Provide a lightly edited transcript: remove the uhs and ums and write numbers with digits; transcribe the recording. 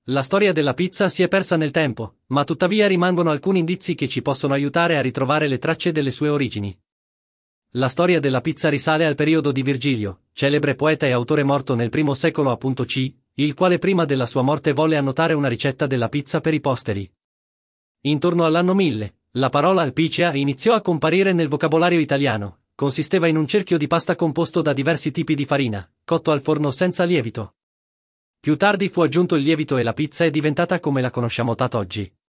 La storia della pizza si è persa nel tempo, ma tuttavia rimangono alcuni indizi che ci possono aiutare a ritrovare le tracce delle sue origini. La storia della pizza risale al periodo di Virgilio, celebre poeta e autore morto nel I secolo c., il quale prima della sua morte volle annotare una ricetta della pizza per i posteri. Intorno all'anno 1000, la parola alpicea iniziò a comparire nel vocabolario italiano, consisteva in un cerchio di pasta composto da diversi tipi di farina, cotto al forno senza lievito. Più tardi fu aggiunto il lievito e la pizza è diventata come la conosciamo oggi.